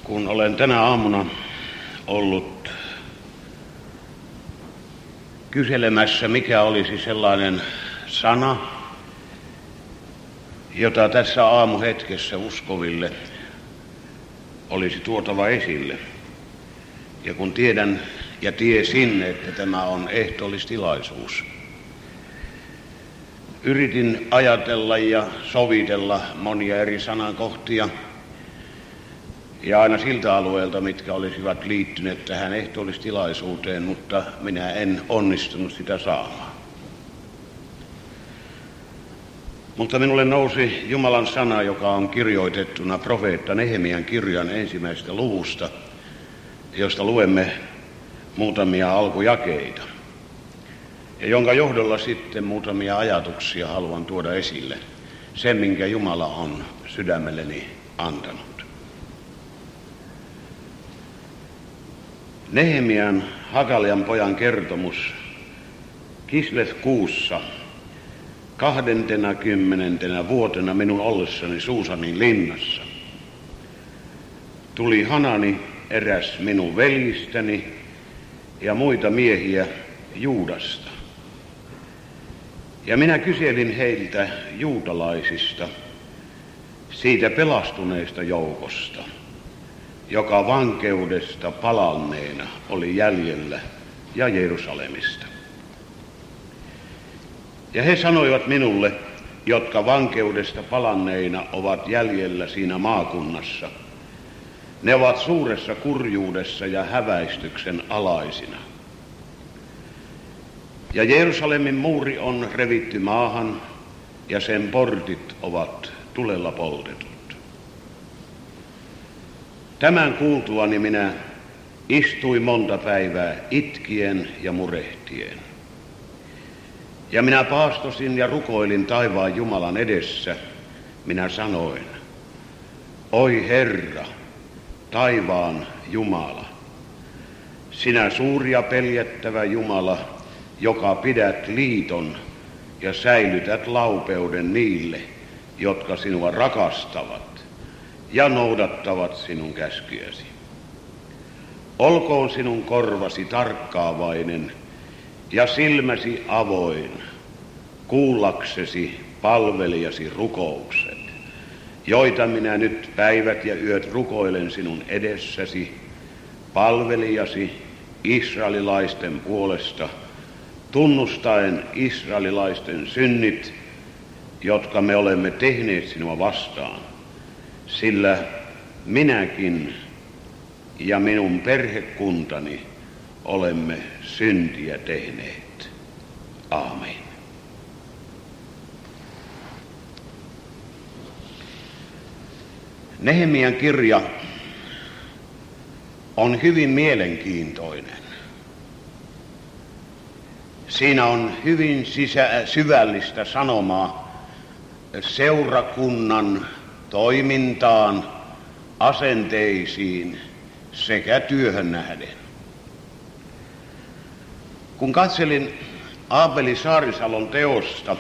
Kun olen tänä aamuna ollut kyselemässä, mikä olisi sellainen sana, jota tässä aamuhetkessä uskoville olisi tuotava esille. Ja kun tiedän ja tiesin, että tämä on ehtoollistilaisuus, yritin ajatella ja sovitella monia eri sanankohtia ja aina siltä alueelta, mitkä olisivat liittyneet tähän ehtoollistilaisuuteen, mutta minä en onnistunut sitä saamaan. Mutta minulle nousi Jumalan sana, joka on kirjoitettuna profeetta Nehemian kirjan 1. luvusta, josta luemme muutamia alkujakeita, ja jonka johdolla sitten muutamia ajatuksia haluan tuoda esille, sen minkä Jumala on sydämelleni antanut. Nehemian, Hakalian pojan kertomus Kislev-kuussa 20. vuotena minun ollessani Suusanin linnassa. Tuli Hanani, eräs minun veljistäni, ja muita miehiä Juudasta. Ja minä kyselin heiltä juutalaisista, siitä pelastuneesta joukosta, joka vankeudesta palanneena oli jäljellä, ja Jerusalemista. Ja he sanoivat minulle, jotka vankeudesta palanneina ovat jäljellä siinä maakunnassa, ne ovat suuressa kurjuudessa ja häväistyksen alaisina. Ja Jerusalemin muuri on revitty maahan, ja sen portit ovat tulella poltetut. Tämän kuultuani minä istuin monta päivää itkien ja murehtien. Ja minä paastosin ja rukoilin taivaan Jumalan edessä. Minä sanoin, oi Herra, taivaan Jumala, sinä suuri ja peljättävä Jumala, joka pidät liiton ja säilytät laupeuden niille, jotka sinua rakastavat ja noudattavat sinun käskyäsi. Olkoon sinun korvasi tarkkaavainen ja silmäsi avoin, kuullaksesi palvelijasi rukoukset, joita minä nyt päivät ja yöt rukoilen sinun edessäsi, palvelijasi israelilaisten puolesta, tunnustaen israelilaisten synnit, jotka me olemme tehneet sinua vastaan, sillä minäkin ja minun perhekuntani olemme syntiä tehneet. Aamen. Nehemian kirja on hyvin mielenkiintoinen. Siinä on hyvin syvällistä sanomaa seurakunnan toimintaan, asenteisiin sekä työhön nähden. Kun katselin Aapeli Saarisalon teosta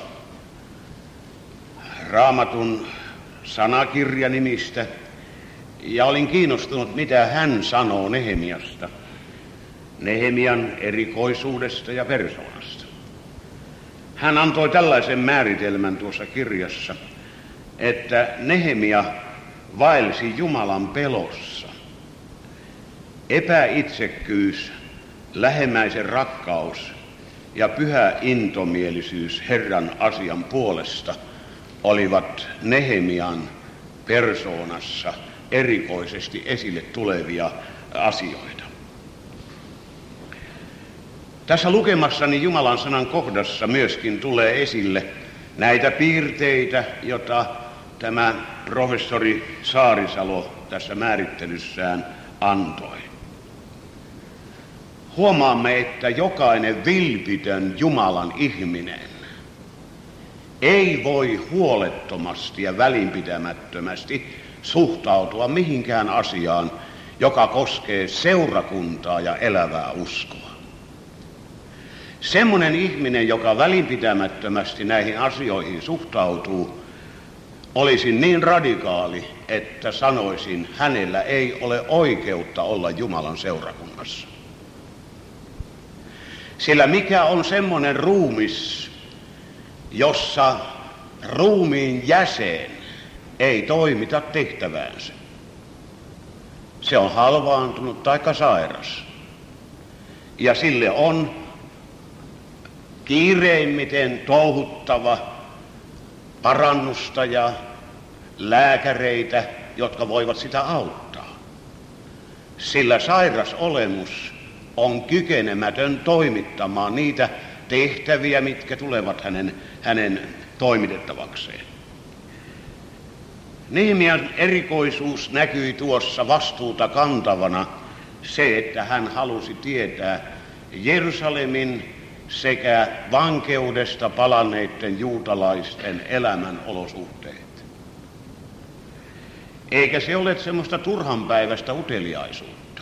Raamatun sanakirjanimistä ja olin kiinnostunut, mitä hän sanoo Nehemiasta, Nehemian erikoisuudesta ja persoonasta. Hän antoi tällaisen määritelmän tuossa kirjassa, että Nehemia vaelsi Jumalan pelossa. Epäitsekkyys, lähimmäisen rakkaus ja pyhä intomielisyys Herran asian puolesta olivat Nehemian persoonassa erikoisesti esille tulevia asioita. Tässä lukemassani Jumalan sanan kohdassa myöskin tulee esille näitä piirteitä, joita tämä professori Saarisalo tässä määrittelyssään antoi. Huomaamme, että jokainen vilpitön Jumalan ihminen ei voi huolettomasti ja välinpitämättömästi suhtautua mihinkään asiaan, joka koskee seurakuntaa ja elävää uskoa. Semmoinen ihminen, joka välinpitämättömästi näihin asioihin suhtautuu, olisin niin radikaali, että sanoisin, hänellä ei ole oikeutta olla Jumalan seurakunnassa. Sillä mikä on semmoinen ruumis, jossa ruumiin jäsen ei toimita tehtäväänsä? Se on halvaantunut taikka sairas. Ja sille on kiireimmiten touhuttava parannusta ja lääkäreitä, jotka voivat sitä auttaa. Sillä sairas olemus on kykenemätön toimittamaan niitä tehtäviä, mitkä tulevat hänen toimitettavakseen. Nehemian erikoisuus näkyi tuossa vastuuta kantavana se, että hän halusi tietää Jerusalemin sekä vankeudesta palanneiden juutalaisten elämän olosuhteet. Eikä se ole semmoista turhanpäiväistä uteliaisuutta.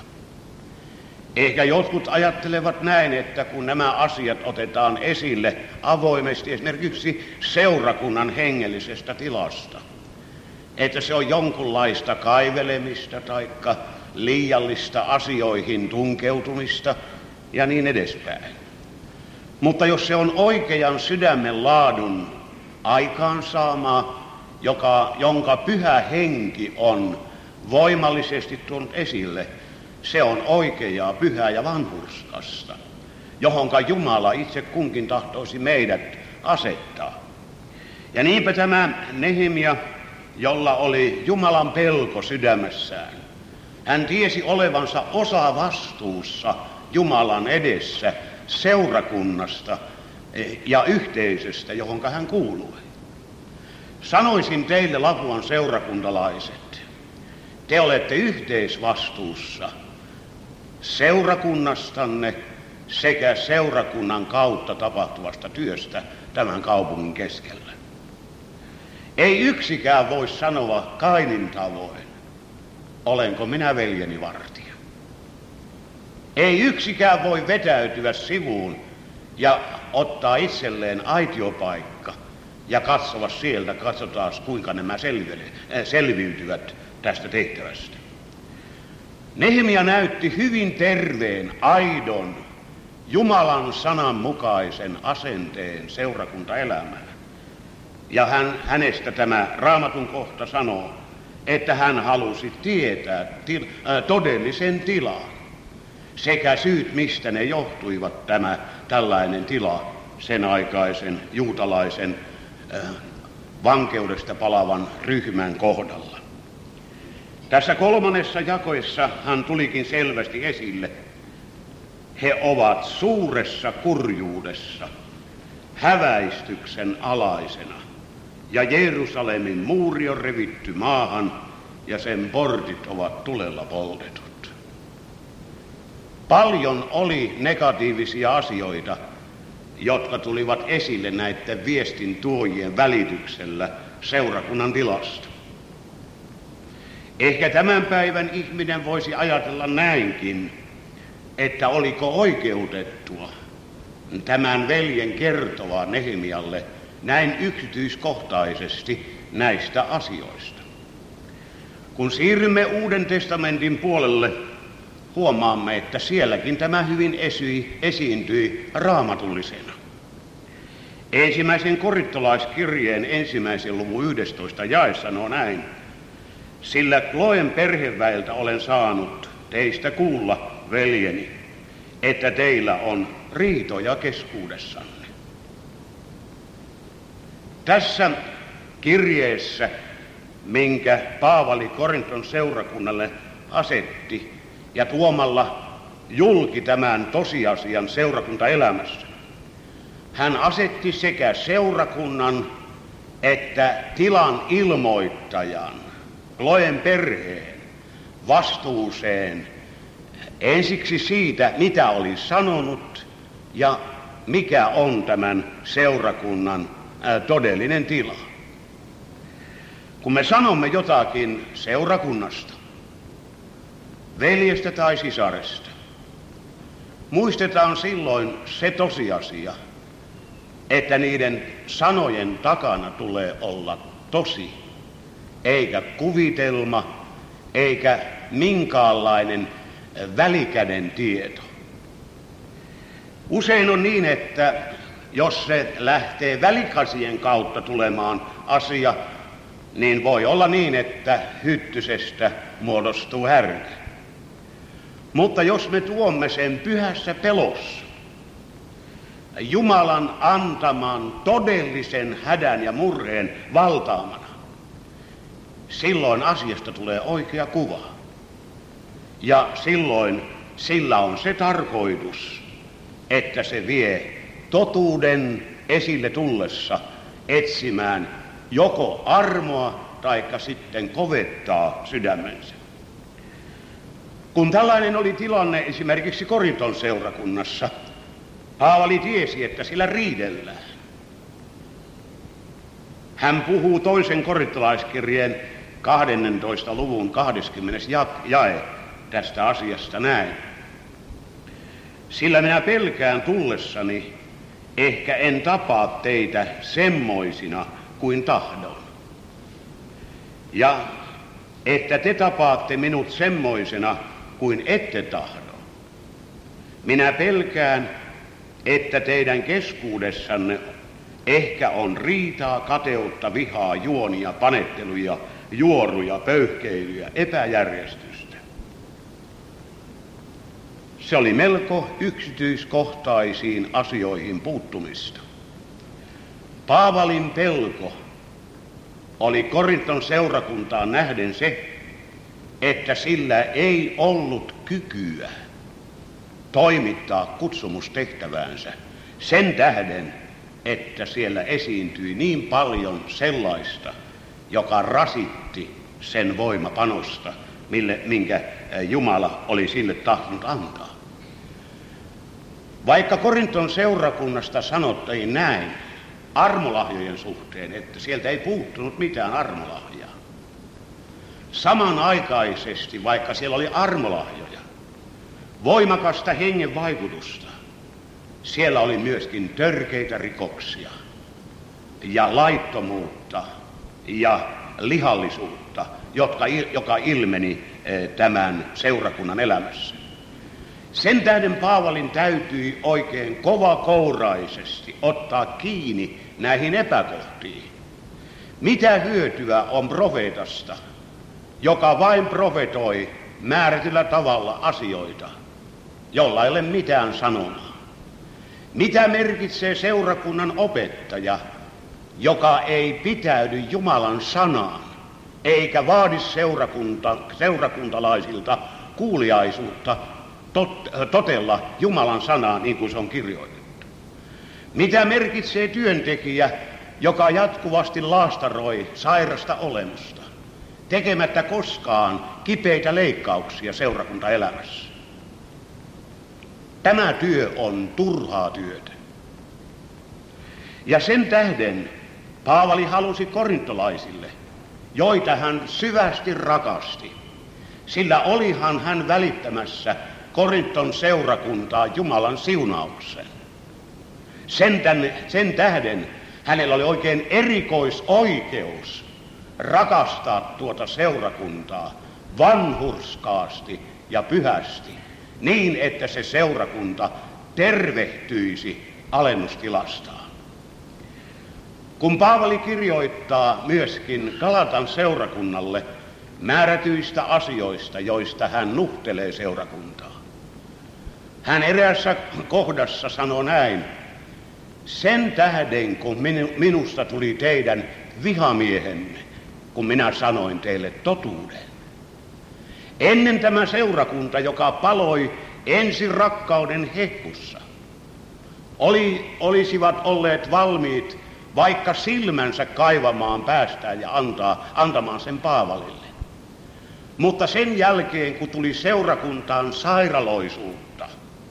Ehkä jotkut ajattelevat näin, että kun nämä asiat otetaan esille avoimesti esimerkiksi seurakunnan hengellisestä tilasta, että se on jonkunlaista kaivelemista tai liiallista asioihin tunkeutumista ja niin edespäin. Mutta jos se on oikean sydämen laadun aikaansaama, jonka pyhä henki on voimallisesti tuonut esille, se on oikeaa, pyhää ja vanhurskasta, johonka Jumala itse kunkin tahtoisi meidät asettaa. Ja niinpä tämä Nehemia, jolla oli Jumalan pelko sydämessään, hän tiesi olevansa osa vastuussa Jumalan edessä seurakunnasta ja yhteisöstä, johonka hän kuului. Sanoisin teille, Lapuan seurakuntalaiset, te olette yhteisvastuussa seurakunnastanne sekä seurakunnan kautta tapahtuvasta työstä tämän kaupungin keskellä. Ei yksikään voi sanoa Kainin tavoin, olenko minä veljeni vartija. Ei yksikään voi vetäytyä sivuun ja ottaa itselleen aitiopaikka ja katsoa sieltä, katsotaan kuinka nämä selviytyvät tästä tehtävästä. Nehemia näytti hyvin terveen, aidon, Jumalan sanan mukaisen asenteen seurakuntaelämään. Ja hänestä tämä Raamatun kohta sanoo, että hän halusi tietää todellisen tilan sekä syyt, mistä ne johtuivat, tällainen tila sen aikaisen juutalaisen vankeudesta palavan ryhmän kohdalla. Tässä 3. jakeessa hän tulikin selvästi esille. He ovat suuressa kurjuudessa, häväistyksen alaisena, ja Jerusalemin muuri on revitty maahan, ja sen portit ovat tulella poltetut. Paljon oli negatiivisia asioita, jotka tulivat esille näiden viestin tuojien välityksellä seurakunnan tilasta. Ehkä tämän päivän ihminen voisi ajatella näinkin, että oliko oikeutettua tämän veljen kertoa Nehemialle näin yksityiskohtaisesti näistä asioista. Kun siirrymme Uuden testamentin puolelle, huomaamme, että sielläkin tämä hyvin esiintyi raamatullisena. Ensimmäisen korintolaiskirjeen 1. luvun 11 jae sanoo näin: sillä Kloen perheväeltä olen saanut teistä kuulla, veljeni, että teillä on riitoja keskuudessanne. Tässä kirjeessä, minkä Paavali Korinton seurakunnalle asetti ja tuomalla julki tämän tosiasian seurakuntaelämässä, hän asetti sekä seurakunnan että tilan ilmoittajan, Kloen perheen, vastuuseen ensiksi siitä, mitä oli sanonut ja mikä on tämän seurakunnan todellinen tila. Kun me sanomme jotakin seurakunnasta, veljestä tai sisaresta, muistetaan silloin se tosiasia, että niiden sanojen takana tulee olla tosi eikä kuvitelma, eikä minkäänlainen välikäden tieto. Usein on niin, että jos se lähtee välikäsien kautta tulemaan asia, niin voi olla niin, että hyttysestä muodostuu härkä. Mutta jos me tuomme sen pyhässä pelossa, Jumalan antaman todellisen hädän ja murheen valtaamana, silloin asiasta tulee oikea kuva. Ja silloin sillä on se tarkoitus, että se vie totuuden esille tullessa etsimään joko armoa taikka sitten kovettaa sydämensä. Kun tällainen oli tilanne esimerkiksi Korinton seurakunnassa, Paavali tiesi, että sillä riidellään. Hän puhuu toisen korintolaiskirjeen 12. luvun 20. jae tästä asiasta näin. Sillä minä pelkään tullessani, ehkä en tapaa teitä semmoisina kuin tahdon. Ja että te tapaatte minut semmoisena kuin ette tahdo. Minä pelkään, että teidän keskuudessanne ehkä on riitaa, kateutta, vihaa, juonia, panetteluja, juoruja, pöyhkeilyjä, epäjärjestystä. Se oli melko yksityiskohtaisiin asioihin puuttumista. Paavalin pelko oli Korinton seurakuntaan nähden se, että sillä ei ollut kykyä toimittaa kutsumustehtäväänsä sen tähden, että siellä esiintyi niin paljon sellaista, joka rasitti sen voimapanosta, minkä Jumala oli sille tahtonut antaa. Vaikka Korinton seurakunnasta sanottiin näin armolahjojen suhteen, että sieltä ei puuttunut mitään armolahjaa. Samanaikaisesti, vaikka siellä oli armolahjoja, voimakasta hengen vaikutusta, siellä oli myöskin törkeitä rikoksia ja laittomuutta ja lihallisuutta, joka ilmeni tämän seurakunnan elämässä. Sen tähden Paavalin täytyi oikein kovakouraisesti ottaa kiinni näihin epäkohtiin. Mitä hyötyä on profeetasta, joka vain profetoi määrätyllä tavalla asioita, jolla ei ole mitään sanomaa? Mitä merkitsee seurakunnan opettaja, joka ei pitäydy Jumalan sanaan, eikä vaadi seurakuntalaisilta kuuliaisuutta totella Jumalan sanaa niin kuin se on kirjoitettu? Mitä merkitsee työntekijä, joka jatkuvasti laastaroi sairasta olemusta, tekemättä koskaan kipeitä leikkauksia seurakuntaelämässä? Tämä työ on turhaa työtä. Ja sen tähden Paavali halusi korintolaisille, joita hän syvästi rakasti, sillä olihan hän välittämässä Korinton seurakuntaa Jumalan siunauksen. Sen tähden hänellä oli oikein erikoisoikeus rakastaa tuota seurakuntaa vanhurskaasti ja pyhästi, niin että se seurakunta tervehtyisi alennustilastaan. Kun Paavali kirjoittaa myöskin Galatan seurakunnalle määrätyistä asioista, joista hän nuhtelee seurakuntaa, hän eräässä kohdassa sanoo näin: sen tähden, kun minusta tuli teidän vihamiehenne, kun minä sanoin teille totuuden. Ennen tämä seurakunta, joka paloi ensin rakkauden hehkussa, olisivat olleet valmiit vaikka silmänsä kaivamaan päästään ja antamaan sen Paavalille. Mutta sen jälkeen, kun tuli seurakuntaan sairaloisuutta,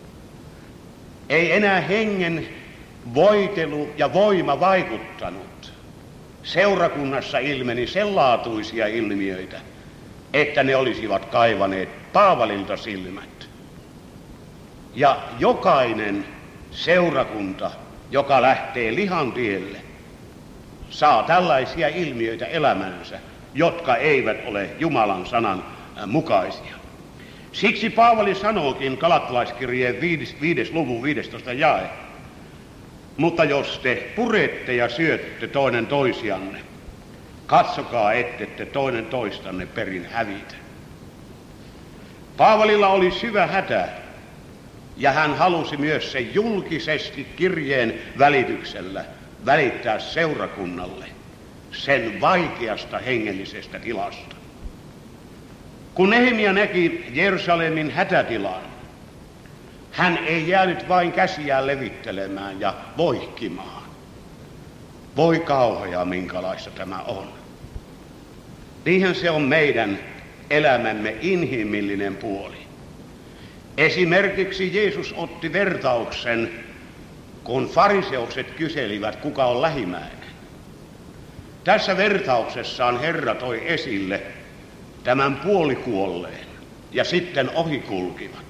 ei enää hengen voitelu ja voima vaikuttanut. Seurakunnassa ilmeni sen laatuisia ilmiöitä, että ne olisivat kaivaneet Paavalilta silmät. Ja jokainen seurakunta, joka lähtee lihan tielle, saa tällaisia ilmiöitä elämänsä jotka eivät ole Jumalan sanan mukaisia. Siksi Paavali sanookin Galattalaiskirjeen 5. luvun 15. jae. Mutta jos te purette ja syötte toinen toisianne, katsokaa, ettette toinen toistanne perin hävitä. Paavalilla oli syvä hätä, ja hän halusi myös sen julkisesti kirjeen välityksellä välittää seurakunnalle sen vaikeasta hengellisestä tilasta. Kun Nehemia näki Jerusalemin hätätilan, hän ei jäänyt vain käsiään levittelemään ja voihkimaan. Voi kauhea, minkälaista tämä on. Niinhän se on meidän elämämme inhimillinen puoli. Esimerkiksi Jeesus otti vertauksen, kun fariseukset kyselivät, kuka on lähimmäinen. Tässä vertauksessaan Herra toi esille tämän puolikuolleen ja sitten ohikulkivat.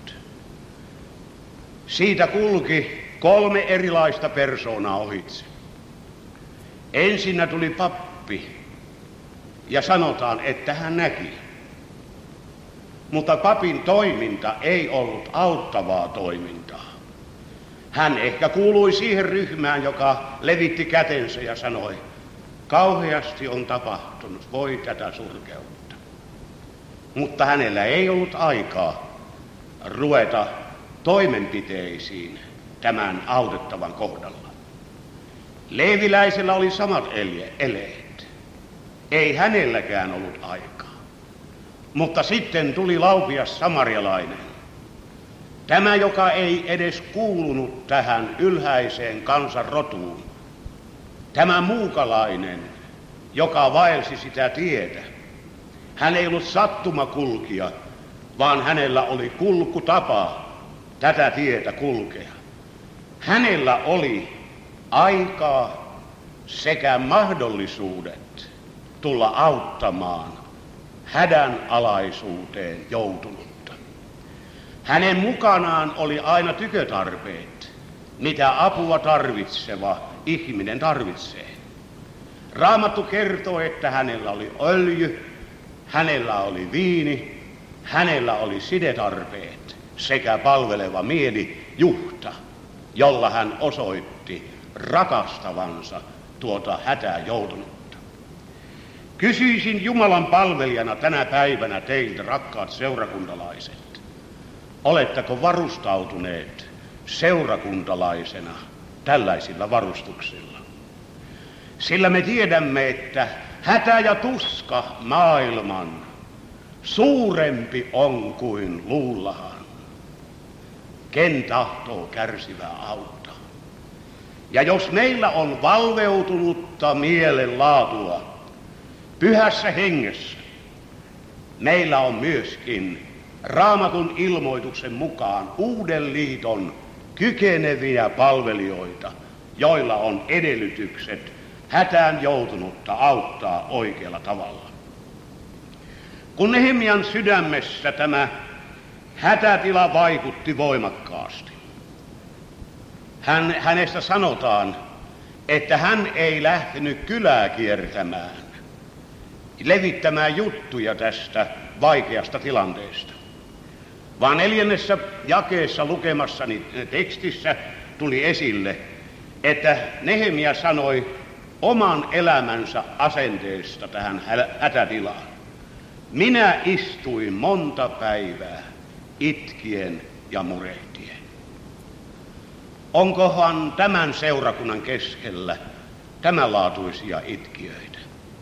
Siitä kulki 3 erilaista persoonaa ohitse. Ensinnä tuli pappi ja sanotaan, että hän näki. Mutta papin toiminta ei ollut auttavaa toimintaa. Hän ehkä kuului siihen ryhmään, joka levitti kätensä ja sanoi, kauheasti on tapahtunut, voi tätä surkeutta. Mutta hänellä ei ollut aikaa ruveta toimenpiteisiin tämän autettavan kohdalla. Leeviläisellä oli samat eleet. Ei hänelläkään ollut aikaa. Mutta sitten tuli laupias samarialainen. Tämä, joka ei edes kuulunut tähän ylhäiseen kansanrotuun. Tämä muukalainen, joka vaelsi sitä tietä. Hän ei ollut sattumakulkija, vaan hänellä oli kulkutapa tätä tietä kulkea. Hänellä oli aikaa sekä mahdollisuudet tulla auttamaan hädänalaisuuteen joutunutta. Hänen mukanaan oli aina tykötarpeet, mitä apua tarvitseva ihminen tarvitsee. Raamattu kertoo, että hänellä oli öljy, hänellä oli viini, hänellä oli sidetarpeet sekä palveleva mieli juhta, jolla hän osoitti rakastavansa tuota hätään joutunutta. Kysyisin Jumalan palvelijana tänä päivänä teiltä, rakkaat seurakuntalaiset, oletteko varustautuneet seurakuntalaisena tällaisilla varustuksilla? Sillä me tiedämme, että hätä ja tuska maailman suurempi on kuin luullahan. Ken tahtoo kärsivää auttaa? Ja jos meillä on valveutunutta mielenlaatua pyhässä hengessä, meillä on myöskin Raamatun ilmoituksen mukaan uuden liiton kykeneviä palvelijoita, joilla on edellytykset hätään joutunutta auttaa oikealla tavalla. Kun Nehemian sydämessä tämä hätätila vaikutti voimakkaasti, hänestä sanotaan, että hän ei lähtenyt kylää kiertämään, levittämään juttuja tästä vaikeasta tilanteesta, vaan 4. jakeessa lukemassani tekstissä tuli esille, että Nehemia sanoi oman elämänsä asenteesta tähän hätätilaan. Minä istuin monta päivää itkien ja murehtien. Onkohan tämän seurakunnan keskellä tämänlaatuisia itkijöitä?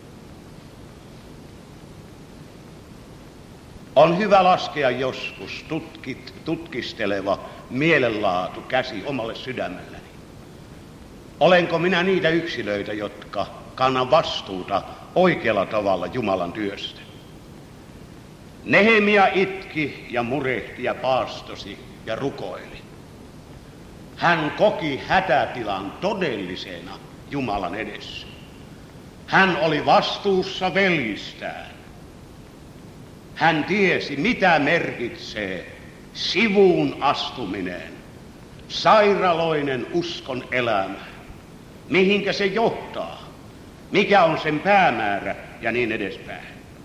On hyvä laskea joskus tutkisteleva mielenlaatu käsi omalle sydämelläni. Olenko minä niitä yksilöitä, jotka kannan vastuuta oikealla tavalla Jumalan työstä? Nehemia itki ja murehti ja paastosi ja rukoili. Hän koki hätätilan todellisena Jumalan edessä. Hän oli vastuussa veljistään. Hän tiesi, mitä merkitsee sivuun astuminen, sairaloinen uskon elämä, mihinkä se johtaa, mikä on sen päämäärä ja niin edespäin.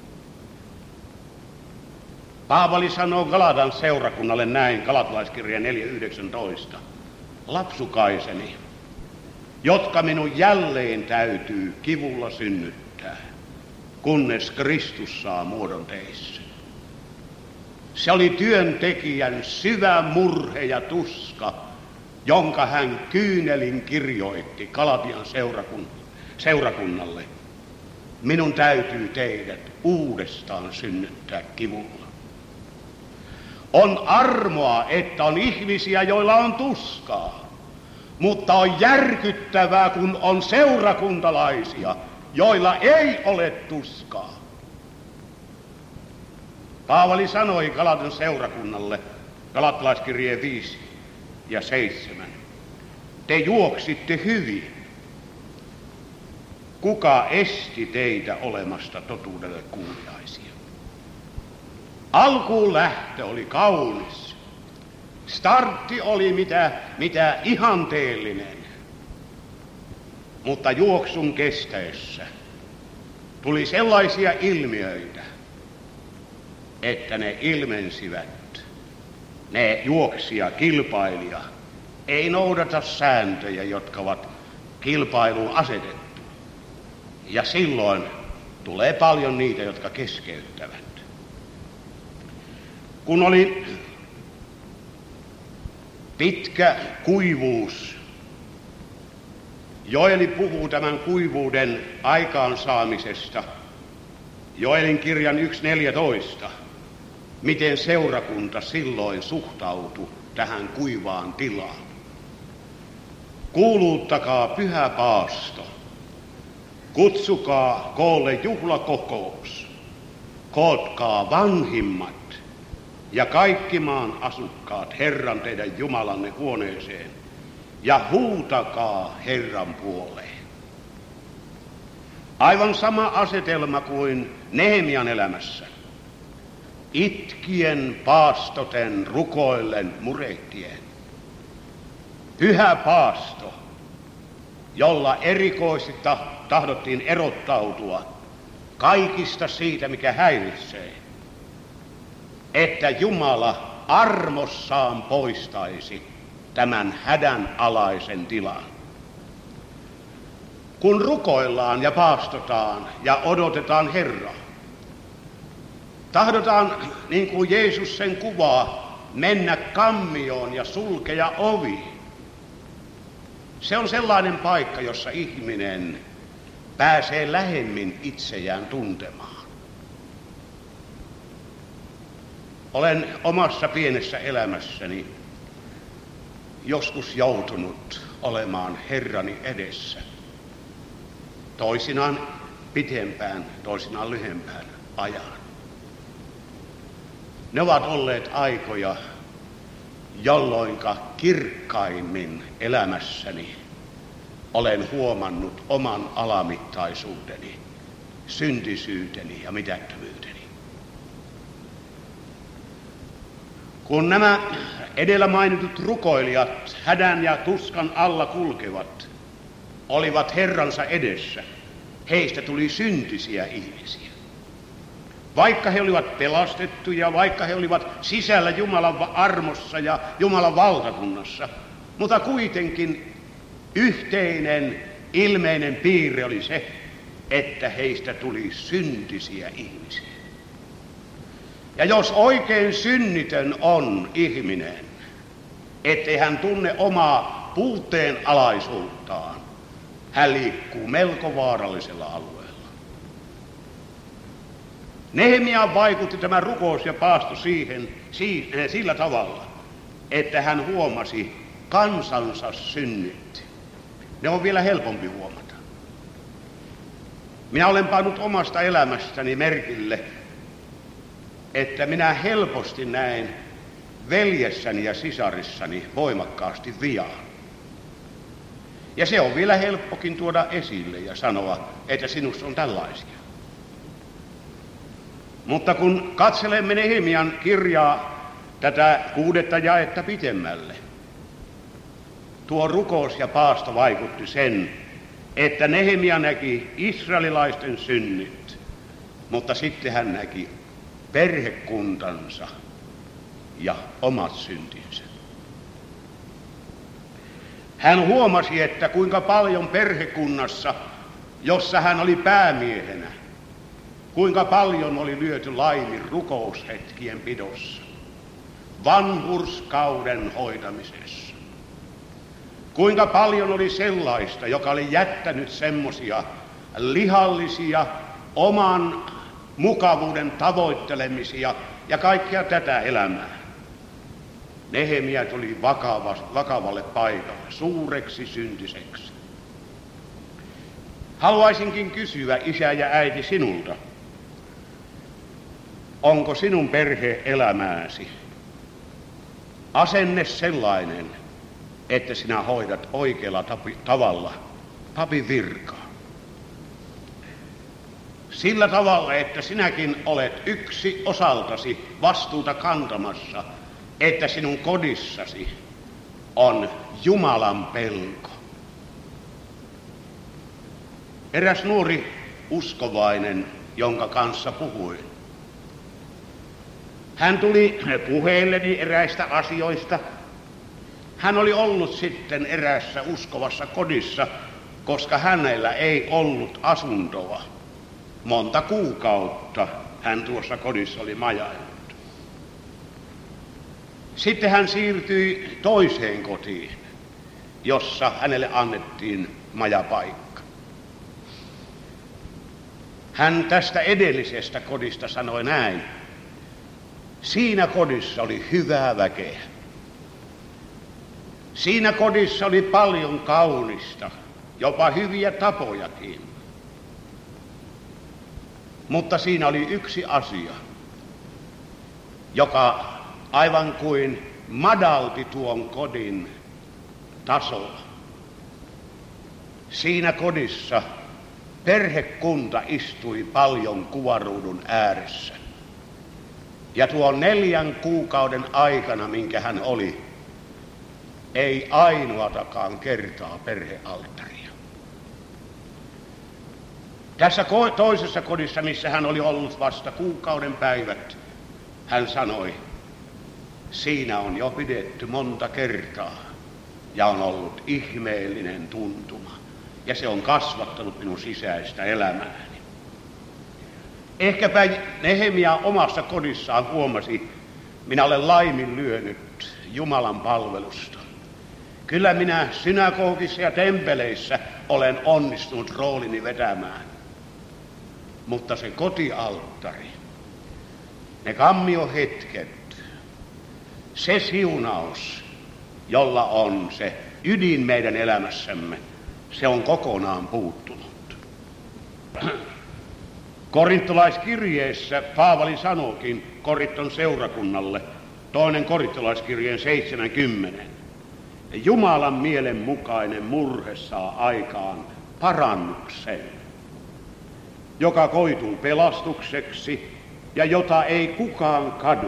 Paavali sanoo Galatan seurakunnalle näin, Galatalaiskirja 4.19. Lapsukaiseni, jotka minun jälleen täytyy kivulla synnyttää, kunnes Kristus saa muodon teissä. Se oli työntekijän syvä murhe ja tuska, jonka hän kyynelin kirjoitti Galatian seurakunnalle. Minun täytyy teidät uudestaan synnyttää kivulla. On armoa, että on ihmisiä, joilla on tuskaa, mutta on järkyttävää, kun on seurakuntalaisia, joilla ei ole tuskaa. Paavali sanoi Galatan seurakunnalle, Galatalaiskirjeen 5 ja 7. Te juoksitte hyvin. Kuka esti teitä olemasta totuudelle kuuliaisia? Alkuun lähtö oli kaunis. Startti oli mitä ihanteellinen. Mutta juoksun kestäessä tuli sellaisia ilmiöitä, että ne ilmensivät, ne juoksija, kilpailija, ei noudata sääntöjä, jotka ovat kilpailuun asetettu. Ja silloin tulee paljon niitä, jotka keskeyttävät. Kun oli pitkä kuivuus, Joeli puhuu tämän kuivuuden aikaansaamisesta, Joelin kirjan 1.14, miten seurakunta silloin suhtautui tähän kuivaan tilaan. Kuuluttakaa pyhä paasto, kutsukaa koolle juhlakokous, kootkaa vanhimmat ja kaikki maan asukkaat Herran teidän Jumalanne huoneeseen ja huutakaa Herran puoleen. Aivan sama asetelma kuin Nehemian elämässä. Itkien, paastoten, rukoillen, murehtien. Pyhä paasto, jolla erikoisesti tahdottiin erottautua kaikista siitä, mikä häiritsee, että Jumala armossaan poistaisi tämän hädänalaisen tilan. Kun rukoillaan ja paastotaan ja odotetaan Herraa, tahdotaan, niin kuin Jeesus sen kuvaa, mennä kammioon ja sulkea ovi. Se on sellainen paikka, jossa ihminen pääsee lähemmin itseään tuntemaan. Olen omassa pienessä elämässäni joskus joutunut olemaan Herrani edessä. Toisinaan pitempään, toisinaan lyhempään ajan. Ne ovat olleet aikoja, jolloinka kirkkaimmin elämässäni olen huomannut oman alamittaisuuteni, syntisyyteni ja mitättömyyteni. Kun nämä edellä mainitut rukoilijat hädän ja tuskan alla kulkevat, olivat Herransa edessä, heistä tuli syntisiä ihmisiä. Vaikka he olivat pelastettuja, vaikka he olivat sisällä Jumalan armossa ja Jumalan valtakunnassa, mutta kuitenkin yhteinen ilmeinen piirre oli se, että heistä tuli syntisiä ihmisiä. Ja jos oikein synnitön on ihminen, ettei hän tunne omaa puutteen alaisuuttaan, hän liikkuu melko vaarallisella alueella. Nehemia vaikutti tämä rukous ja paasto sillä tavalla, että hän huomasi kansansa synnit. Ne on vielä helpompi huomata. Minä olen pannut omasta elämästäni merkille, että minä helposti näen veljessäni ja sisarissani voimakkaasti vian. Ja se on vielä helppokin tuoda esille ja sanoa, että sinussa on tällaisia. Mutta kun katselemme Nehemian kirjaa tätä 6. jaetta pitemmälle, tuo rukous ja paasto vaikutti sen, että Nehemia näki israelilaisten synnit mutta sitten hän näki perhekuntansa ja omat syntinsä. Hän huomasi, että kuinka paljon perhekunnassa, jossa hän oli päämiehenä, kuinka paljon oli lyöty laimin rukoushetkien pidossa, vanhurskauden hoitamisessa. Kuinka paljon oli sellaista, joka oli jättänyt semmoisia lihallisia, oman mukavuuden tavoittelemisia ja kaikkea tätä elämää. Nehemia tuli vakavalle paikalle, suureksi syntiseksi. Haluaisinkin kysyä, isä ja äiti, sinulta. Onko sinun perhe-elämääsi asenne sellainen, että sinä hoidat oikealla tavalla papin virkaa? Sillä tavalla, että sinäkin olet yksi osaltasi vastuuta kantamassa, että sinun kodissasi on Jumalan pelko. Eräs nuori uskovainen, jonka kanssa puhuin, hän tuli puheelleni eräistä asioista. Hän oli ollut sitten eräässä uskovassa kodissa, koska hänellä ei ollut asuntoa. Monta kuukautta hän tuossa kodissa oli majaillut. Sitten hän siirtyi toiseen kotiin, jossa hänelle annettiin majapaikka. Hän tästä edellisestä kodista sanoi näin: siinä kodissa oli hyvää väkeä. Siinä kodissa oli paljon kaunista, jopa hyviä tapojakin. Mutta siinä oli yksi asia, joka aivan kuin madalti tuon kodin tasoa. Siinä kodissa perhekunta istui paljon kuvaruudun ääressä. Ja tuon 4 kuukauden aikana, minkä hän oli, ei ainoatakaan kertaa perhealttaria. Tässä toisessa kodissa, missä hän oli ollut vasta kuukauden päivät, hän sanoi, siinä on jo pidetty monta kertaa ja on ollut ihmeellinen tuntuma. Ja se on kasvattanut minun sisäistä elämääni. Ehkäpä Nehemia omassa kodissaan huomasi, minä olen laiminlyönyt Jumalan palvelusta. Kyllä minä synagogissa ja tempeleissä olen onnistunut roolini vetämään. Mutta se kotialttari, ne kammiohetket, se siunaus, jolla on se ydin meidän elämässämme, se on kokonaan puuttunut. Korintolaiskirjeessä Paavali sanookin Korinton seurakunnalle, 2. korintolaiskirjeen 70. Jumalan mielen mukainen murhe saa aikaan parannuksen, joka koituu pelastukseksi ja jota ei kukaan kadu.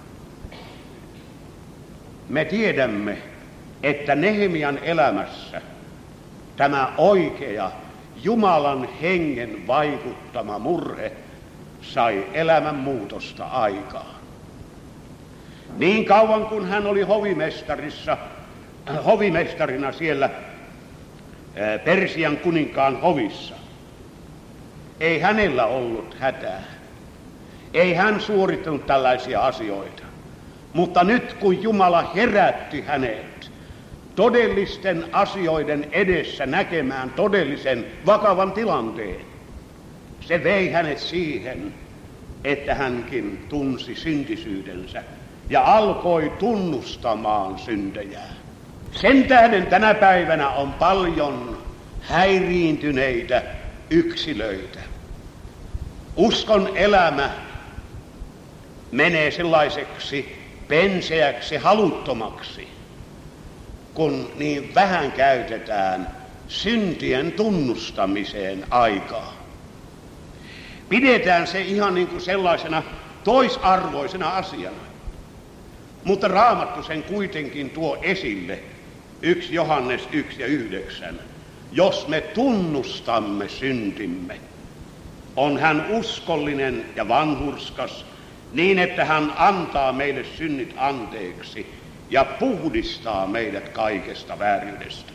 Me tiedämme, että Nehemian elämässä tämä oikea Jumalan hengen vaikuttama murhe sai elämän muutosta aikaan. Niin kauan kun hän oli hovimestarina siellä Persian kuninkaan hovissa, ei hänellä ollut hätää. Ei hän suorittanut tällaisia asioita. Mutta nyt kun Jumala herätti hänet todellisten asioiden edessä näkemään todellisen vakavan tilanteen, se vei hänet siihen, että hänkin tunsi syntisyydensä ja alkoi tunnustamaan syntejään. Sen tähden tänä päivänä on paljon häiriintyneitä yksilöitä. Uskon elämä menee sellaiseksi penseäksi, haluttomaksi, kun niin vähän käytetään syntien tunnustamiseen aikaa. Pidetään se ihan niin kuin sellaisena toisarvoisena asiana. Mutta Raamattu sen kuitenkin tuo esille, 1 Johannes 1 ja 9. Jos me tunnustamme syntimme, on hän uskollinen ja vanhurskas, niin että hän antaa meille synnit anteeksi ja puhdistaa meidät kaikesta vääryydestä.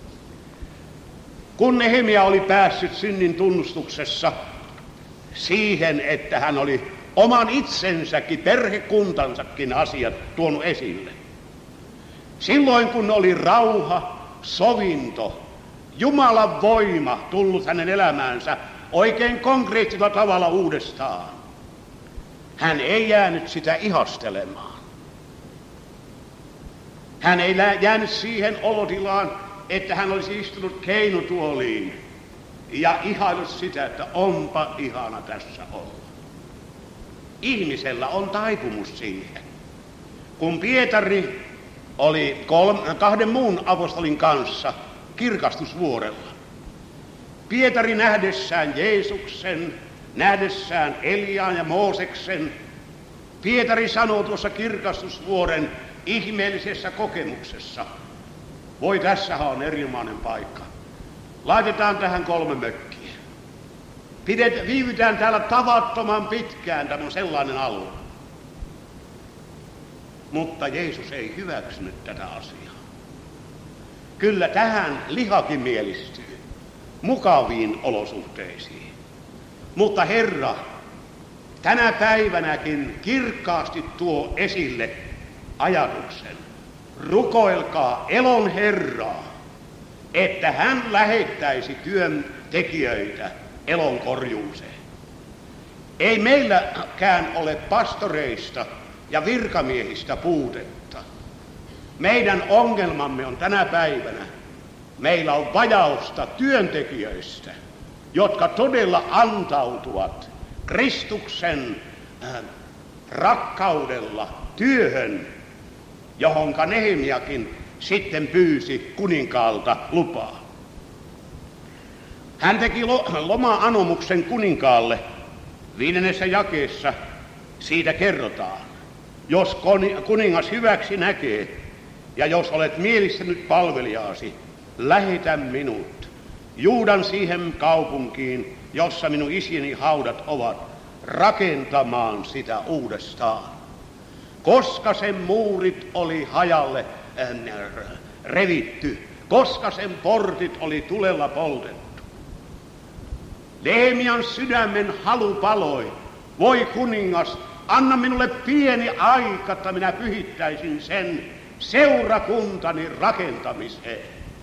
Kun Nehemia oli päässyt synnin tunnustuksessa siihen, että hän oli oman itsensäkin, perhekuntansakin asiat tuonut esille. Silloin kun oli rauha, sovinto, Jumalan voima tullut hänen elämäänsä oikein konkreettisella tavalla uudestaan, hän ei jäänyt sitä ihastelemaan. Hän ei jäänyt siihen olotilaan, että hän olisi istunut keinutuoliin ja ihaillut sitä, että onpa ihana tässä olla. Ihmisellä on taipumus siihen. Kun Pietari oli 2 muun apostolin kanssa kirkastusvuorella, Pietari nähdessään Jeesuksen, nähdessään Eliaan ja Mooseksen, Pietari sanoo tuossa kirkastusvuoren ihmeellisessä kokemuksessa, voi, tässähän on erinomainen paikka. Laitetaan tähän 3 mökkiä. Viivytään täällä tavattoman pitkään, tämä on sellainen alue. Mutta Jeesus ei hyväksynyt tätä asiaa. Kyllä tähän lihakin mielistyy, mukaviin olosuhteisiin. Mutta Herra tänä päivänäkin kirkkaasti tuo esille ajatuksen. Rukoilkaa elon Herraa, että hän lähettäisi työntekijöitä elon korjuuseen. Ei meilläkään ole pastoreista ja virkamiehistä puutetta. Meidän ongelmamme on tänä päivänä, meillä on vajausta työntekijöistä, jotka todella antautuvat Kristuksen rakkaudella työhön, johonka Nehemiakin sitten pyysi kuninkaalta lupaa. Hän teki loma-anomuksen kuninkaalle. 5. jakeessa siitä kerrotaan. Jos kuningas hyväksi näkee, ja jos olet mielistänyt palvelijaasi, lähetä minut Juudan siihen kaupunkiin, jossa minun isieni haudat ovat, rakentamaan sitä uudestaan. Koska sen muurit oli hajalle revitty, koska sen portit oli tulella poltettu. Nehemian sydämen halu paloi. Voi kuningas, anna minulle pieni aika, että minä pyhittäisin sen seurakuntani rakentamiseen.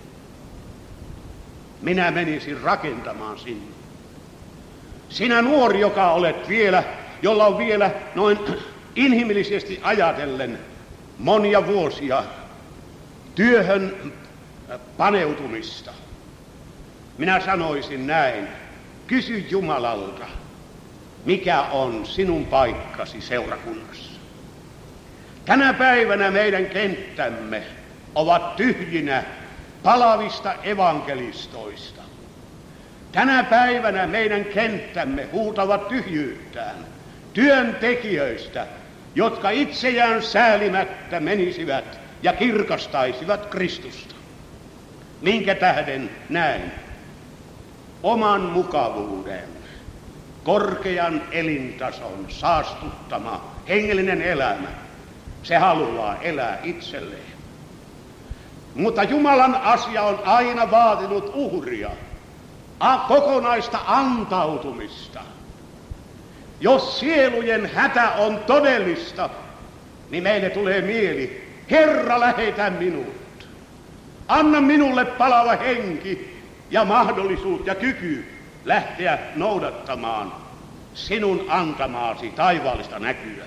Minä menisin rakentamaan sinne. Sinä nuori, joka olet vielä, jolla on vielä noin inhimillisesti ajatellen monia vuosia työhön paneutumista. Minä sanoisin näin, kysy Jumalalta, mikä on sinun paikkasi seurakunnassa. Tänä päivänä meidän kenttämme ovat tyhjinä palavista evankelistoista. Tänä päivänä meidän kenttämme huutavat tyhjyyttään työntekijöistä, jotka itseään säälimättä menisivät ja kirkastaisivat Kristusta. Minkä tähden näin? Oman mukavuuden, korkean elintason saastuttama hengellinen elämä, se haluaa elää itselleen. Mutta Jumalan asia on aina vaatinut uhria, kokonaista antautumista. Jos sielujen hätä on todellista, niin meille tulee mieli, Herra, lähetä minut. Anna minulle palava henki ja mahdollisuus ja kyky lähteä noudattamaan sinun antamaasi taivaallista näkyä.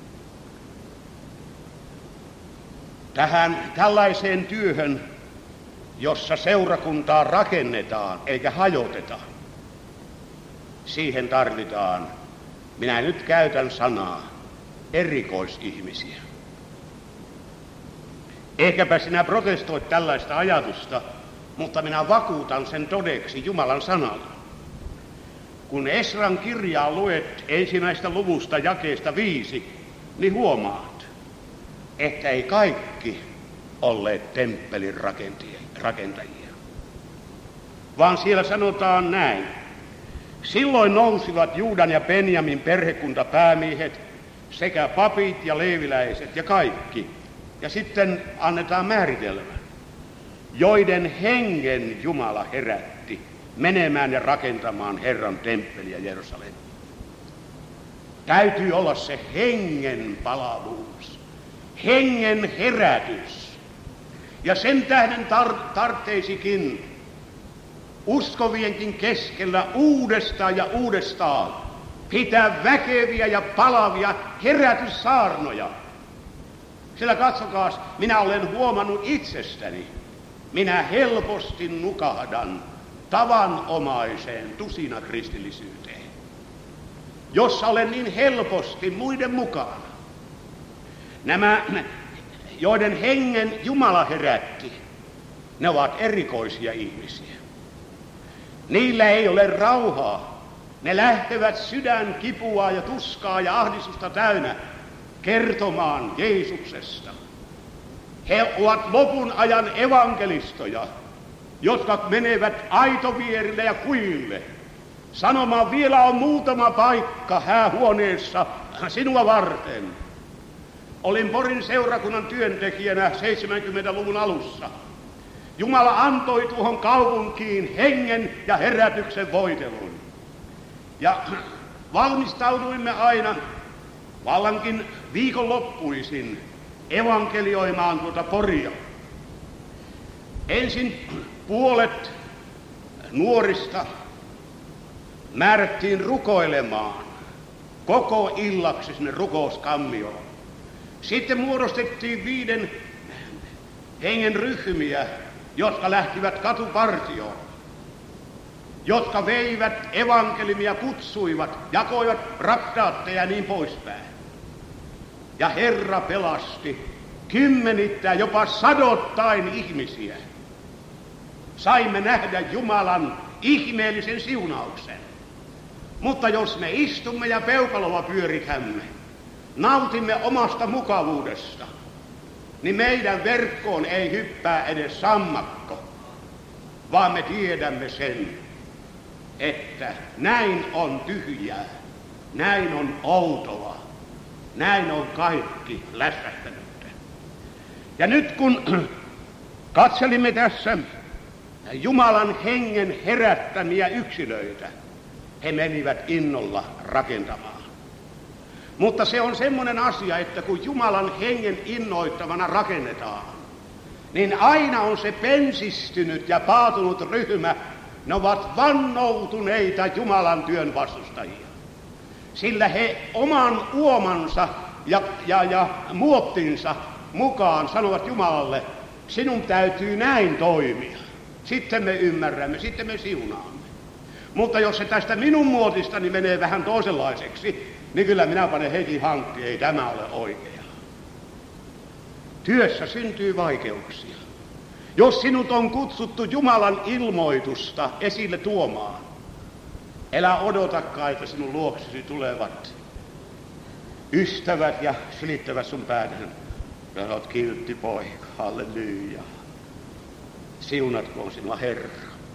Tällaiseen työhön, jossa seurakuntaa rakennetaan eikä hajoteta, siihen tarvitaan, minä nyt käytän sanaa, erikoisihmisiä. Ehkäpä sinä protestoit tällaista ajatusta, mutta minä vakuutan sen todeksi Jumalan sanalla. Kun Esran kirjaa luet 1. luvusta jakeesta 5, niin huomaat, että ei kaikki olleet temppelin rakentajia. Vaan siellä sanotaan näin. Silloin nousivat Juudan ja Benjamin perhekuntapäämiehet sekä papit ja leeviläiset ja kaikki. Ja sitten annetaan määritelmä, joiden hengen Jumala herätti menemään ja rakentamaan Herran temppeliä Jerusalemiin. Täytyy olla se hengen palavuus, hengen herätys. Ja sen tähden tarvitsisikin uskovienkin keskellä uudestaan ja uudestaan pitää väkeviä ja palavia herätyssaarnoja. Sillä katsokaas, minä olen huomannut itsestäni, minä helposti nukahdan tavanomaiseen tusinakristillisyyteen, jossa olen niin helposti muiden mukana. Nämä, joiden hengen Jumala herätti, ne ovat erikoisia ihmisiä. Niillä ei ole rauhaa. Ne lähtevät sydän kipua ja tuskaa ja ahdistusta täynnä kertomaan Jeesuksesta. He ovat lopun ajan evankelistoja, jotka menevät aitovierille ja kujille, sanomaan vielä on muutama paikka häähuoneessa sinua varten. Olin Porin seurakunnan työntekijänä 70-luvun alussa. Jumala antoi tuohon kaupunkiin hengen ja herätyksen voitelun. Ja valmistauduimme aina vallankin viikonloppuisin evankelioimaan tuota Poria. Ensin puolet nuorista määrättiin rukoilemaan koko illaksi sinne rukouskammioon. Sitten muodostettiin 5 hengen ryhmiä, jotka lähtivät katupartioon, jotka veivät evankelimia, kutsuivat, jakoivat rakkaatteja ja niin poispäin. Ja Herra pelasti kymmenittäin, jopa sadottain ihmisiä. Saimme nähdä Jumalan ihmeellisen siunauksen. Mutta jos me istumme ja peukaloa pyöritämme, nautimme omasta mukavuudesta, niin meidän verkkoon ei hyppää edes sammakko, vaan me tiedämme sen, että näin on tyhjää, näin on outoa, näin on kaikki lässähtänyttä. Ja nyt kun katselimme tässä Jumalan hengen herättämiä yksilöitä, he menivät innolla rakentamaan. Mutta se on semmoinen asia, että kun Jumalan hengen innoittamana rakennetaan, niin aina on se pensistynyt ja paatunut ryhmä, ne ovat vannoutuneita Jumalan työn vastustajia. Sillä he oman uomansa ja muottinsa mukaan sanovat Jumalalle, sinun täytyy näin toimia. Sitten me ymmärrämme, sitten me siunaamme. Mutta jos se tästä minun muotistani menee vähän toisenlaiseksi, niin kyllä minä panen heti hankkiin, ei tämä ole oikea. Työssä syntyy vaikeuksia. Jos sinut on kutsuttu Jumalan ilmoitusta esille tuomaan, älä odotakaan, että sinun luoksesi tulevat ystävät ja silittävät sun päätön. Ja olet kiltti poika, halleluja. Siunatkoon sinua Herra.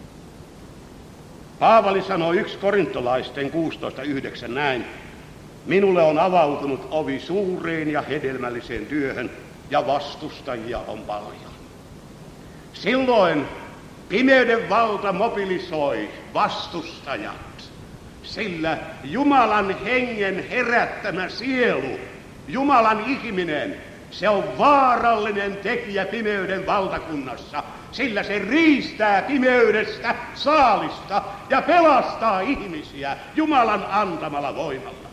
Paavali sanoi 1 Korintolaisten 16:9 näin. Minulle on avautunut ovi suureen ja hedelmälliseen työhön, ja vastustajia on paljon. Silloin pimeyden valta mobilisoi vastustajat, sillä Jumalan hengen herättämä sielu, Jumalan ihminen, se on vaarallinen tekijä pimeyden valtakunnassa, sillä se riistää pimeydestä saalista ja pelastaa ihmisiä Jumalan antamalla voimalla.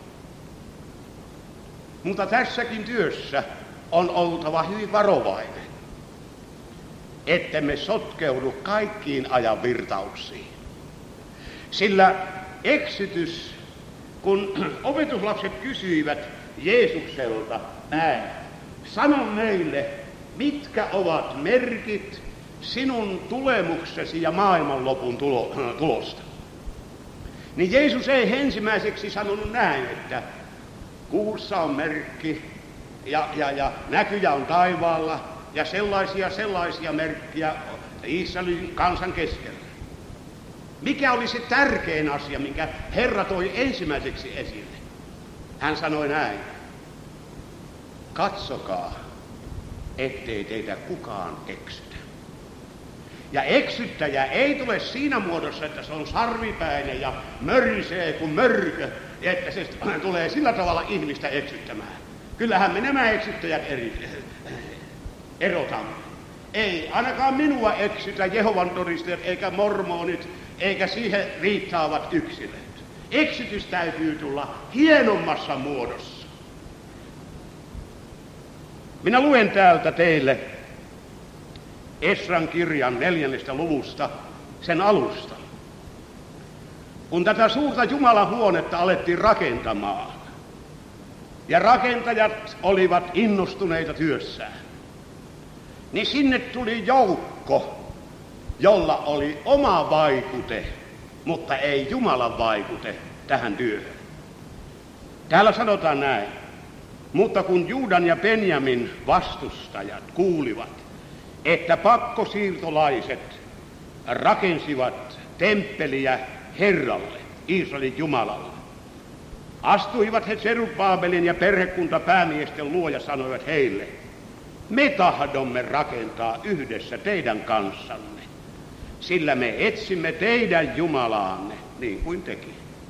Mutta tässäkin työssä on oltava hyvin varovainen, ettemme sotkeudu kaikkiin ajan virtauksiin. Sillä eksytys, kun opetuslapset kysyivät Jeesukselta näin, sano meille, mitkä ovat merkit sinun tulemuksesi ja maailmanlopun tulosta. Niin Jeesus ei ensimmäiseksi sanonut näin, että kuussa on merkki ja näkyjä on taivaalla ja sellaisia merkkiä Israelin kansan keskellä. Mikä oli se tärkein asia, minkä Herra toi ensimmäiseksi esille? Hän sanoi näin. Katsokaa, ettei teitä kukaan eksytä. Ja eksyttäjä ei tule siinä muodossa, että se on sarvipäinen ja mörisee kuin mörkö, että se tulee sillä tavalla ihmistä eksyttämään. Kyllähän me nämä eksyttäjät erotamme. Ei ainakaan minua eksytä Jehovan todistajat eikä mormonit eikä siihen viittaavat yksilöt. Eksytys täytyy tulla hienommassa muodossa. Minä luen täältä teille Esran kirjan 4. luvusta, sen alusta. Kun tätä suurta Jumalan huonetta alettiin rakentamaan, ja rakentajat olivat innostuneita työssään, niin sinne tuli joukko, jolla oli oma vaikute, mutta ei Jumalan vaikute tähän työhön. Täällä sanotaan näin. Mutta kun Juudan ja Benjamin vastustajat kuulivat, että pakkosiirtolaiset rakensivat temppeliä Herralle, Israelin Jumalalle, astuivat he Serubbabelin ja perhekuntapäämiesten luo ja sanoivat heille, me tahdomme rakentaa yhdessä teidän kanssanne, sillä me etsimme teidän Jumalaanne niin kuin tekin.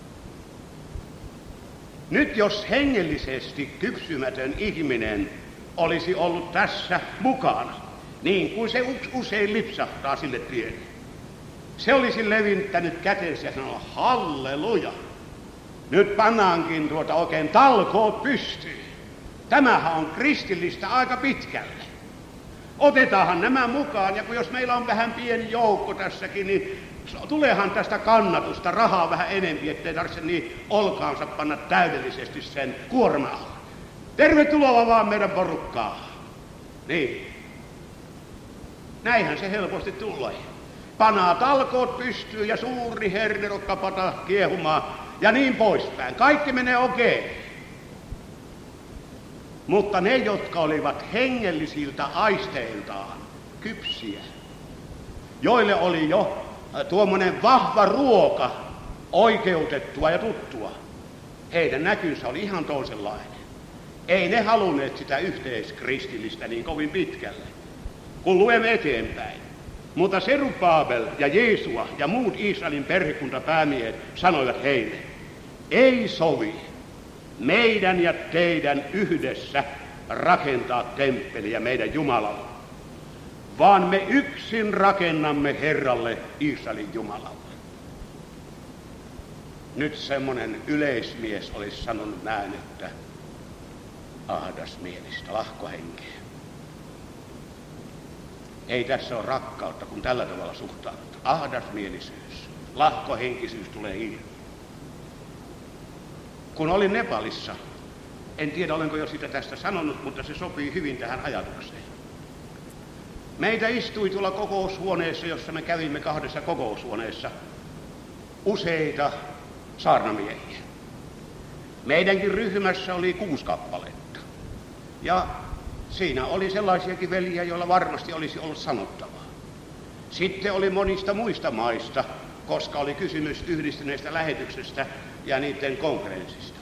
Nyt jos hengellisesti kypsymätön ihminen olisi ollut tässä mukana, niin kuin se usein lipsahtaa sille tielle, se olisi levintänyt kätensä ja sanonut, halleluja, nyt pannaankin oikein talkoot pystyyn. Tämähän on kristillistä aika pitkälle. Otetaanhan nämä mukaan, ja kun jos meillä on vähän pieni joukko tässäkin, niin tuleehan tästä kannatusta, rahaa vähän enempi, ettei tarvitse niin olkaansa panna täydellisesti sen kuormaa. Tervetuloa vaan meidän porukkaan. Niin. Näinhän se helposti tulee. Panaa talkoot pystyy ja suuri hernerokka pata kiehumaan ja niin poispäin. Kaikki menee okei. Mutta ne, jotka olivat hengellisiltä aisteiltaan kypsiä, joille oli jo tuommoinen vahva ruoka oikeutettua ja tuttua, heidän näkynsä oli ihan toisenlainen. Ei ne halunneet sitä yhteiskristillistä niin kovin pitkälle, kun luemme eteenpäin. Mutta Serubbabel ja Jeesua ja muut Israelin perhekuntapäämiehet sanoivat heille, ei sovi meidän ja teidän yhdessä rakentaa temppeliä meidän Jumalalle, vaan me yksin rakennamme Herralle, Israelin Jumalalle. Nyt semmoinen yleismies olisi sanonut näin, että ahdasmielistä lahkohenkeä. Ei tässä ole rakkautta, kun tällä tavalla suhtaudutaan. Ahdasmielisyys, lahkohenkisyys tulee ilmi. Kun olin Nepalissa, en tiedä olenko jo sitä tästä sanonut, mutta se sopii hyvin tähän ajatukseen. Meitä istui tuolla kokoushuoneessa, jossa me kävimme 2 kokoushuoneessa, useita saarnamiehiä. Meidänkin ryhmässä oli 6 kappaletta. Ja siinä oli sellaisiakin veljiä, joilla varmasti olisi ollut sanottavaa. Sitten oli monista muista maista, koska oli kysymys yhdistyneestä lähetyksestä ja niiden konferenssista.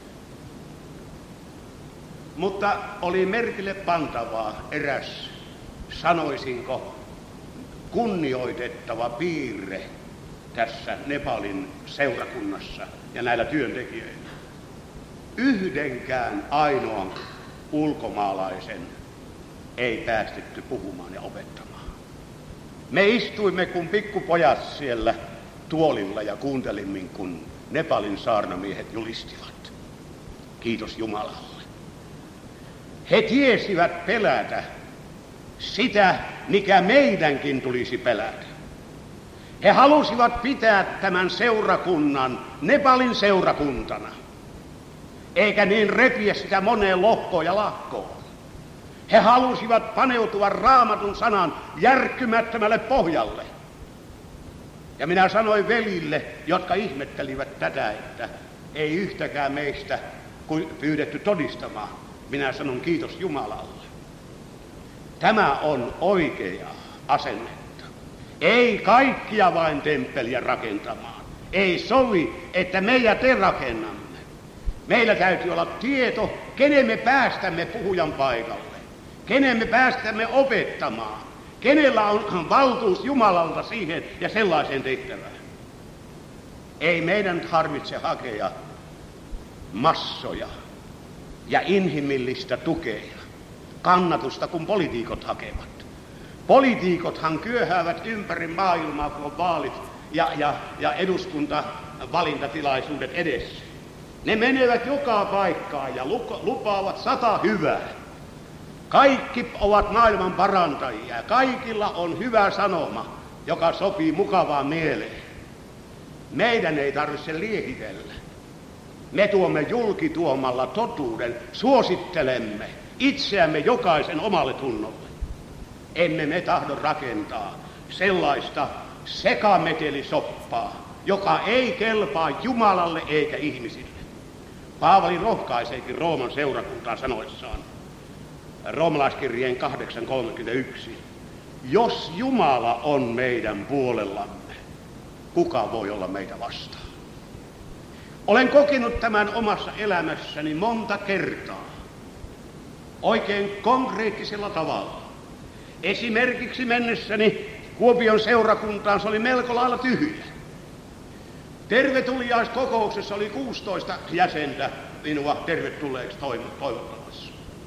Mutta oli merkille pantavaa eräs, sanoisinko, kunnioitettava piirre tässä Nepalin seurakunnassa ja näillä työntekijöillä. Yhdenkään ainoan ulkomaalaisen ei päästetty puhumaan ja opettamaan. Me istuimme kuin pikkupojat siellä tuolilla ja kuuntelimme, kun Nepalin saarnamiehet julistivat. Kiitos Jumalalle. He tiesivät pelätä sitä, mikä meidänkin tulisi pelätä. He halusivat pitää tämän seurakunnan Nepalin seurakuntana, eikä niin repiä sitä moneen lohkoon ja lakkoon. He halusivat paneutua Raamatun sanan järkkymättömälle pohjalle. Ja minä sanoin velille, jotka ihmettelivät tätä, että ei yhtäkään meistä pyydetty todistamaan. Minä sanon kiitos Jumalalle. Tämä on oikea asennetta. Ei kaikkia vain temppeliä rakentamaan. Ei sovi, että me ja te rakennamme. Meillä täytyy olla tieto, kenen me päästämme puhujan paikalle. Kenen me päästämme opettamaan. Kenellä on valtuus Jumalalta siihen ja sellaiseen tehtävään. Ei meidän tarvitse hakea massoja ja inhimillistä tukea, kannatusta, kun poliitikot hakevat. Poliitikothan kyöhäävät ympäri maailmaa, kun on vaalit ja eduskuntavalintatilaisuudet edessä. Ne menevät joka paikkaan ja lupaavat 100 hyvää. Kaikki ovat maailman parantajia ja kaikilla on hyvä sanoma, joka sopii mukavaan mieleen. Meidän ei tarvitse liehitellä. Me tuomme julkituomalla totuuden, suosittelemme itseämme jokaisen omalle tunnolle. Emme me tahdo rakentaa sellaista sekametelisoppaa, joka ei kelpaa Jumalalle eikä ihmisille. Paavali rohkaiseekin Rooman seurakuntaa sanoissaan, Roomalaiskirjeen 8:31. Jos Jumala on meidän puolellamme, kuka voi olla meitä vastaan? Olen kokenut tämän omassa elämässäni monta kertaa, oikein konkreettisella tavalla. Esimerkiksi mennessäni Kuopion seurakuntaan se oli melko lailla tyhjä. Tervetuliaiskokouksessa oli 16 jäsentä minua tervetulleeksi toivottamassa.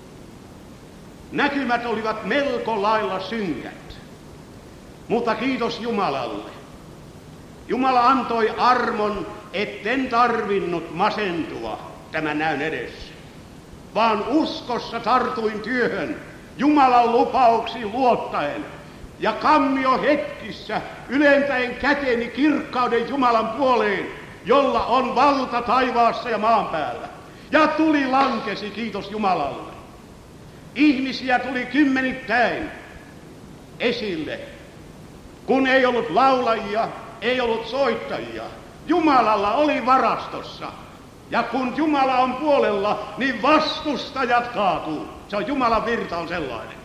Näkymät olivat melko lailla synkät, mutta kiitos Jumalalle. Jumala antoi armon, etten tarvinnut masentua tämän näyn edessä, vaan uskossa tartuin työhön Jumalan lupauksiin luottaen ja kammio hetkissä ylentäen käteni kirkkauden Jumalan puoleen, jolla on valta taivaassa ja maan päällä. Ja tuli lankesi, kiitos Jumalalle. Ihmisiä tuli kymmenittäin esille, kun ei ollut laulajia, ei ollut soittajia. Jumalalla oli varastossa. Ja kun Jumala on puolella, niin vastustajat kaatuu. Se on Jumalan virta on sellainen.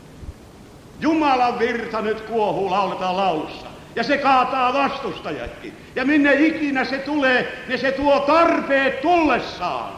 Jumalan virta nyt kuohuu, lauletaan laulussa. Ja se kaataa vastustajatkin. Ja minne ikinä se tulee, niin se tuo tarpeet tullessaan.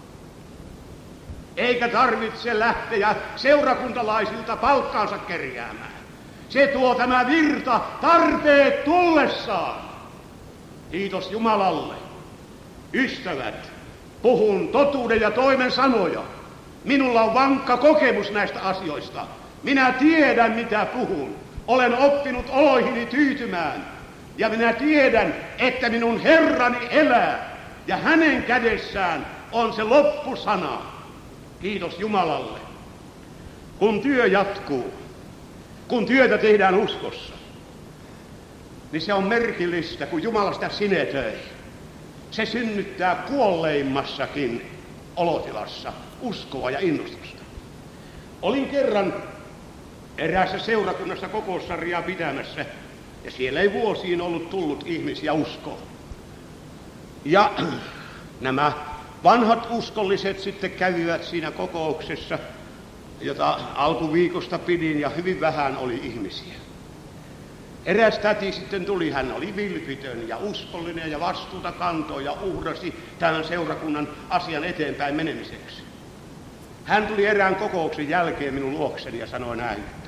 Eikä tarvitse lähteä seurakuntalaisilta palkkaansa kerjäämään. Se tuo tämä virta tarpeet tullessaan. Kiitos Jumalalle. Ystävät, puhun totuuden ja toimen sanoja. Minulla on vankka kokemus näistä asioista. Minä tiedän, mitä puhun. Olen oppinut oloihini tyytymään. Ja minä tiedän, että minun Herrani elää. Ja hänen kädessään on se loppusana. Kiitos Jumalalle. Kun työ jatkuu, kun työtä tehdään uskossa, niin se on merkillistä, kun Jumala sitä sinetöi. Se synnyttää kuolleimmassakin olotilassa uskoa ja innostusta. Olin kerran eräässä seurakunnassa kokoussarjaa pitämässä, ja siellä ei vuosiin ollut tullut ihmisiä uskoon. Ja nämä vanhat uskolliset sitten kävivät siinä kokouksessa, jota alkuviikosta pidin, ja hyvin vähän oli ihmisiä. Eräs täti sitten tuli, hän oli vilpitön ja uskollinen ja vastuuta kantoi ja uhrasi tämän seurakunnan asian eteenpäin menemiseksi. Hän tuli erään kokouksen jälkeen minun luokseni ja sanoi näin, että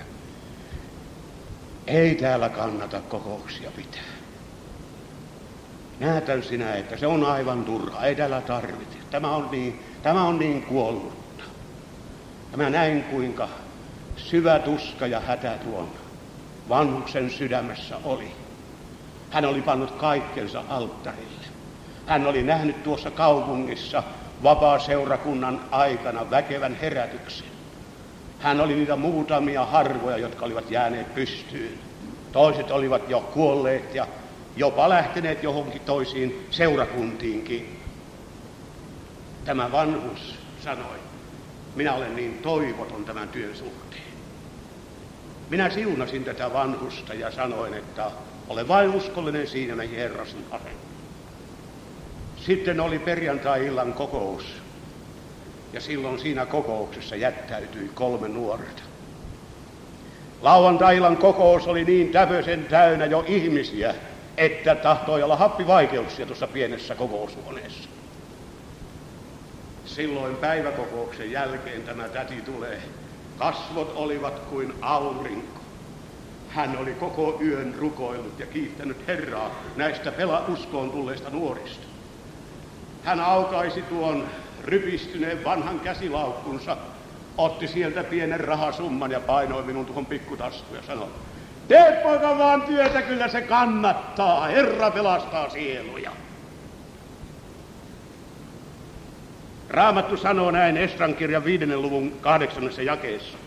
ei täällä kannata kokouksia pitää. Näetän sinä, että se on aivan turha, ei täällä tarvitse. Tämä on niin kuollutta. Ja mä näin, kuinka syvä tuska ja hätä tuon vanhuksen sydämessä oli. Hän oli pannut kaikkensa alttarille. Hän oli nähnyt tuossa kaupungissa vapaaseurakunnan aikana väkevän herätyksen. Hän oli niitä muutamia harvoja, jotka olivat jääneet pystyyn. Toiset olivat jo kuolleet ja jopa lähteneet johonkin toisiin seurakuntiinkin. Tämä vanhus sanoi, minä olen niin toivoton tämän työn suhteen. Minä siunasin tätä vanhusta ja sanoin, että ole vain uskollinen siinä, mihin Herrasi asettaa. Sitten oli perjantai-illan kokous, ja silloin siinä kokouksessa jättäytyi 3 nuorta. Lauantai-illan kokous oli niin täpösen täynnä jo ihmisiä, että tahtoi olla happivaikeuksia tuossa pienessä kokoushuoneessa. Silloin päiväkokouksen jälkeen tämä täti tulee. Kasvot olivat kuin aurinko. Hän oli koko yön rukoillut ja kiittänyt Herraa näistä uskoon tulleista nuorista. Hän aukaisi tuon rypistyneen vanhan käsilaukkunsa, otti sieltä pienen rahasumman ja painoi minun tuohon pikkutaskuun ja sanoi, tee poika vaan työtä, kyllä se kannattaa, Herra pelastaa sieluja. Raamattu sanoo näin Esran kirjan 5. luvun 8. jakeessa.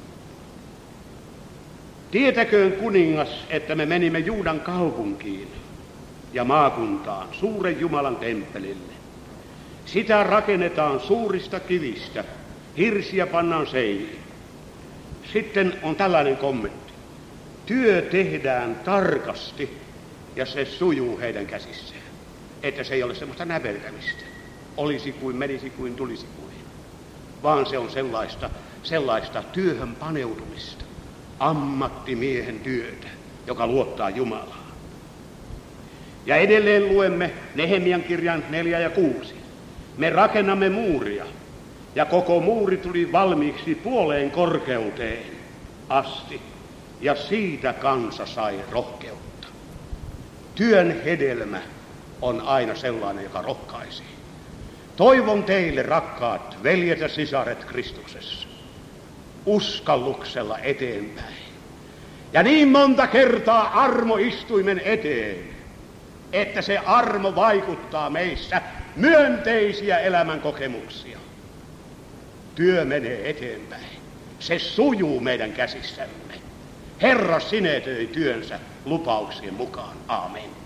Tietäköön kuningas, että me menimme Juudan kaupunkiin ja maakuntaan, suuren Jumalan temppelille. Sitä rakennetaan suurista kivistä, hirsiä pannaan seiniin. Sitten on tällainen kommentti. Työ tehdään tarkasti ja se sujuu heidän käsissään. Että se ei ole semmoista näpertämistä. Olisi kuin, menisi kuin, tulisi kuin. Vaan se on sellaista työhön paneutumista. Ammattimiehen työtä, joka luottaa Jumalaan. Ja edelleen luemme Nehemian kirjan 4 ja 6. Me rakennamme muuria, ja koko muuri tuli valmiiksi puoleen korkeuteen asti, ja siitä kansa sai rohkeutta. Työn hedelmä on aina sellainen, joka rohkaisee. Toivon teille, rakkaat veljet ja sisaret Kristuksessa, uskalluksella eteenpäin. Ja niin monta kertaa armoistuimen eteen, että se armo vaikuttaa meissä myönteisiä elämänkokemuksia. Työ menee eteenpäin. Se sujuu meidän käsissämme. Herra sinetöi työnsä lupauksien mukaan. Aamen.